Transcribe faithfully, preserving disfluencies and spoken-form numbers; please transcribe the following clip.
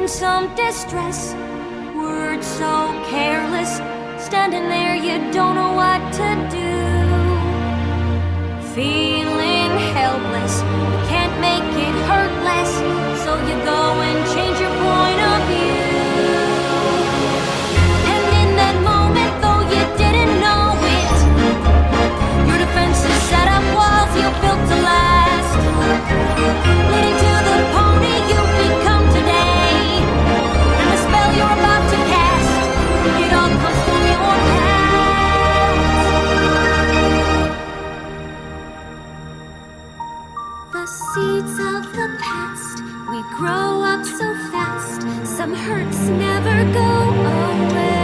some distress. Words so careless, standing there, you don't know what to do. Feeling helpless, you can't make it hurt less, so you go and change your point of view. And in that moment, though you didn't know it, your defenses set up walls you built to last, leading to the pony you've become today. And the spell you're about to cast, it all comes from your past. The seeds of the past, we grow up so fast. Some hurts never go away.